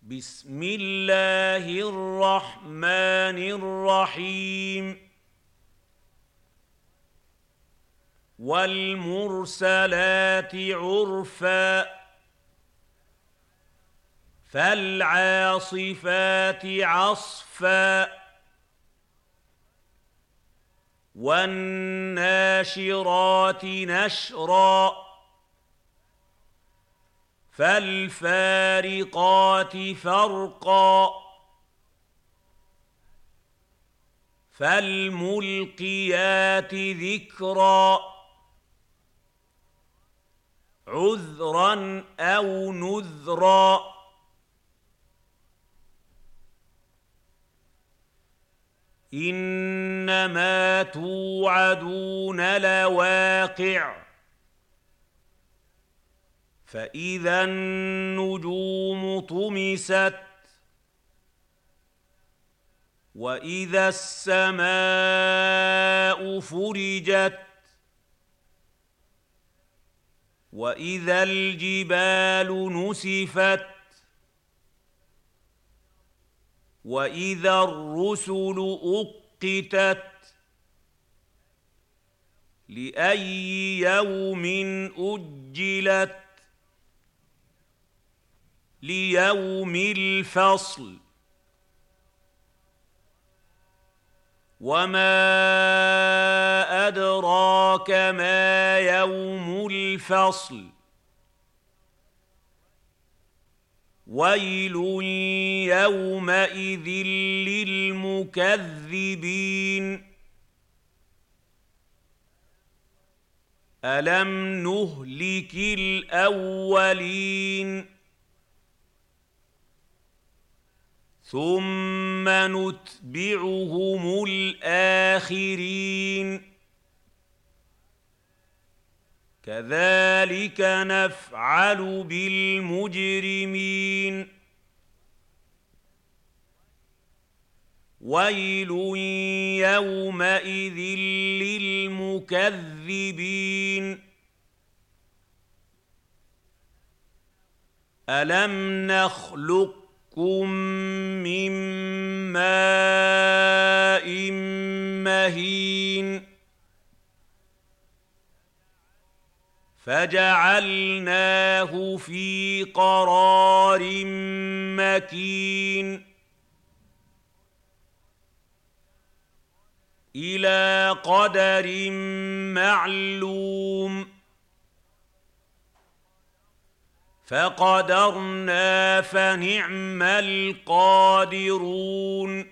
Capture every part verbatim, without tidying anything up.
بسم الله الرحمن الرحيم والمرسلات عرفا فالعاصفات عصفا والناشرات نشرا فالفارقات فرقا فالملقيات ذكرا عذرا أو نذرا إنما توعدون لواقع فإذا النجوم طمست وإذا السماء فرجت وإذا الجبال نسفت وإذا الرسل أقتت لأي يوم أجلت ليوم الفصل وما أدراك ما يوم الفصل ويل يومئذ للمكذبين ألم نهلك الأولين ثم نتبعهم الآخرين كذلك نفعل بالمجرمين ويل يومئذ للمكذبين ألم نخلق كم من ماء مهين فجعلناه في قرار مكين إلى قدر معلوم فقدرنا فنعم القادرون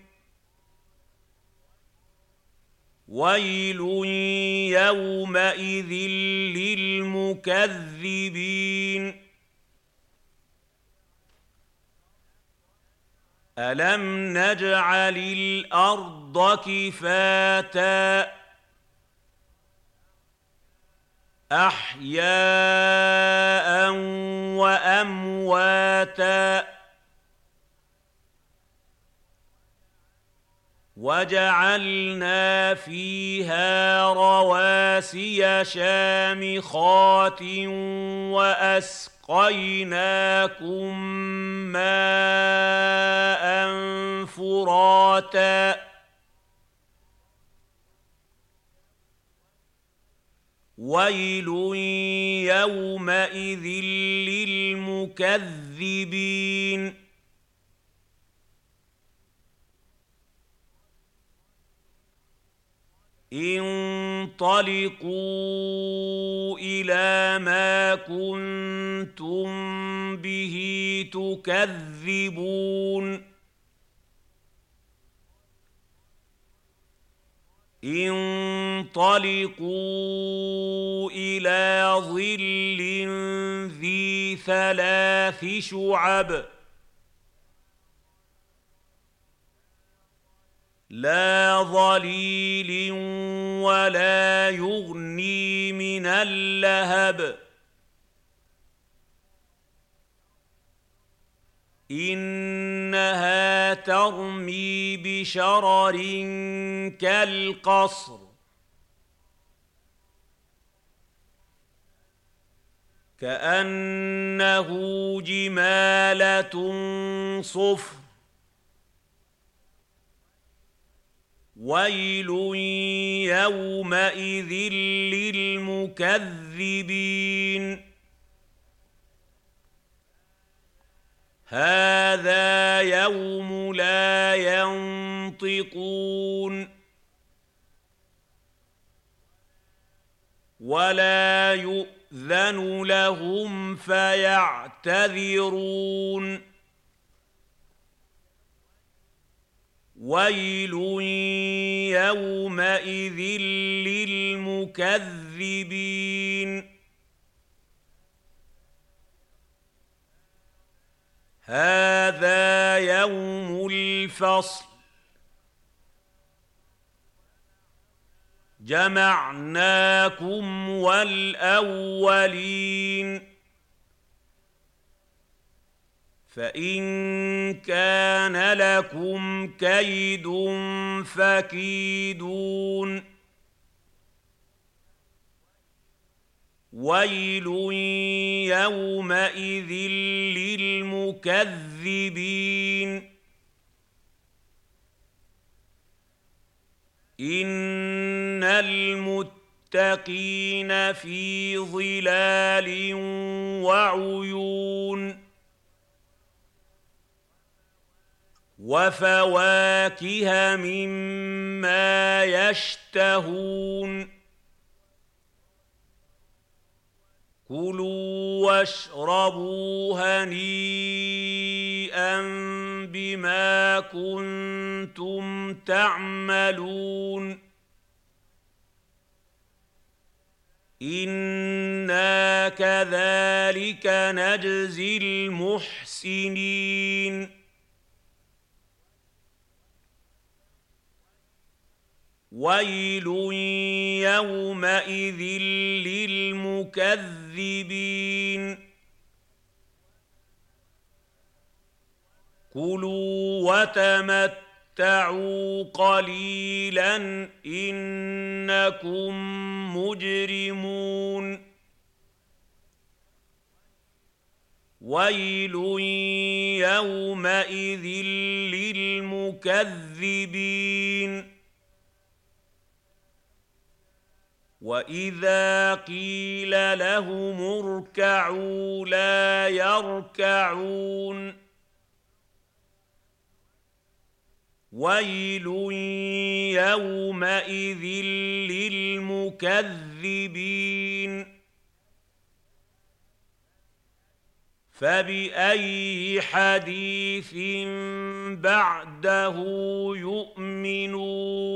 ويل يومئذ للمكذبين ألم نجعل الأرض كفاتا أحياء وأمواتا وجعلنا فيها رواسي شامخات وأسقيناكم ماء فراتا ويل يومئذ للمكذبين انطلقوا إلى ما كنتم به تكذبون انطلقوا إلى ظل ذي ثلاث شعب لا ظليل ولا يغني من اللهب إنها ترمي بشرر كالقصر كأنه جمالة صفر ويل يومئذ للمكذبين هذا يوم لا ينطقون ولا يؤذن لهم فيعتذرون ويل يومئذ للمكذبين هذا يوم الفصل جمعناكم والأولين فإن كان لكم كيد فكيدون ويل يومئذ للمكذبين إن المتقين في ظلال وعيون وفواكه مما يشتهون كلوا واشربوا هنيئا بما كنتم تعملون إنا كذلك نجزي المحسنين ويل يومئذ للمكذبين كلوا وتمتعوا قليلا إنكم مجرمون ويل يومئذ للمكذبين وإذا قيل لهم اركعوا لا يركعون ويل يومئذ للمكذبين فبأي حديث بعده يؤمنون